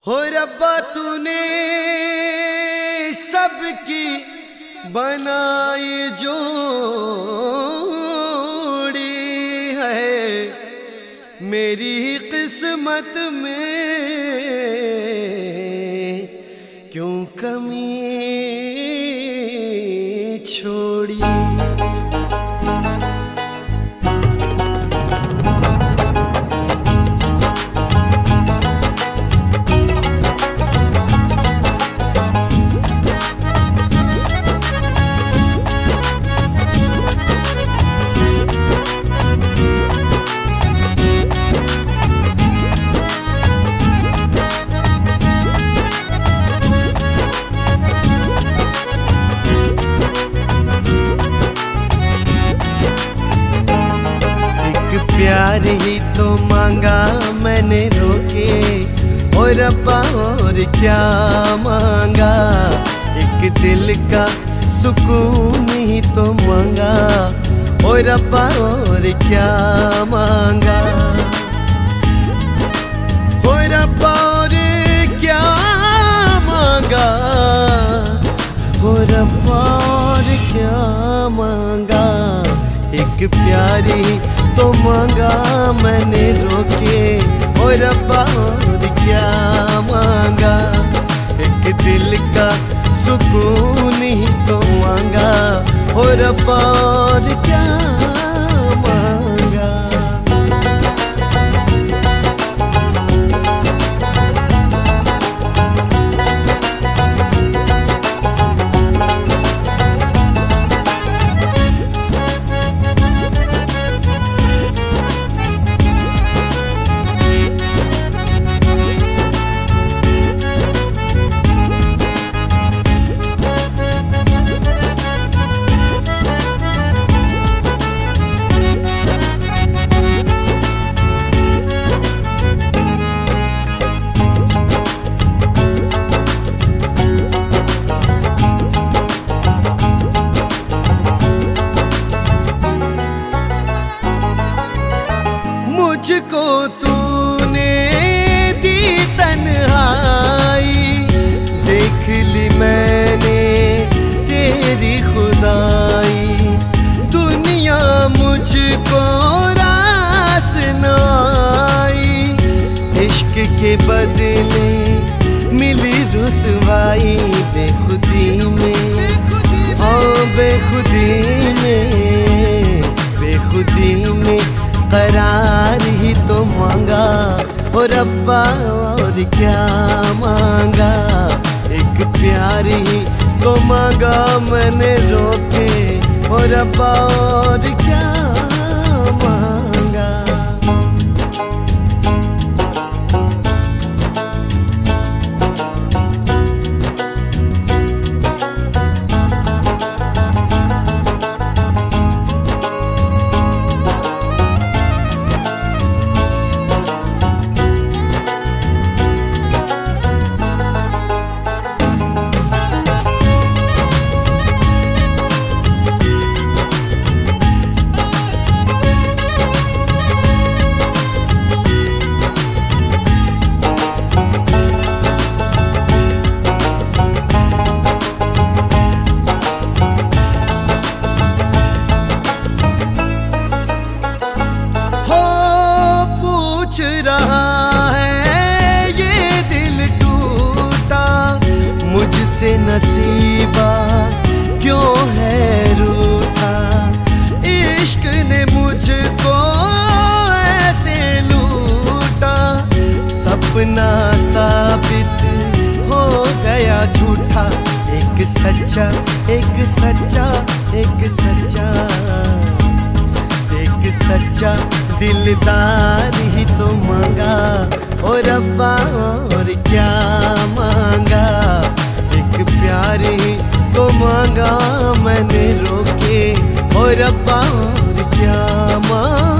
हो रब्बा तूने सबकी बनाई जोड़ी है, मेरी किस्मत में क्यों कमी छोड़ी। प्यार ही तो मांगा मैंने रोके, और रब्बा और क्या मांगा। एक दिल का सुकून ही तो मांगा, और रब्बा और क्या मांगा। और रब्बा और क्या मांगा, और रब्बा और क्या मांगा। एक प्यारी तो मांगा मैंने रोके, और रब्बा और क्या मांगा। एक दिल का सुकून ही तो मांगा, और रब्बा और क्या मांगा। मुझको तूने दी तन्हाई, देख ली मैंने तेरी खुदाई। दुनिया मुझको रास न आई, इश्क के बदले मिली रुसवाई। बेखुदी में हाँ बेखुदी में, बेखुदी में करार ही तो मांगा, और रब्बा और क्या मांगा। एक प्यार ही तो मांगा मैंने रोके, और रब्बा और क्या मांगा। मुझसे नसीबा क्यों है रूठा, इश्क ने मुझको ऐसे लूटा। सपना साबित हो गया झूठा, एक सच्चा एक सच्चा एक सच्चा एक सच्चा दिलदार ही तो मांगा, और रब्बा और क्या मांगा। एक प्यार ही तो मांगा मैंने रोके, और रब्बा और क्या मांगा।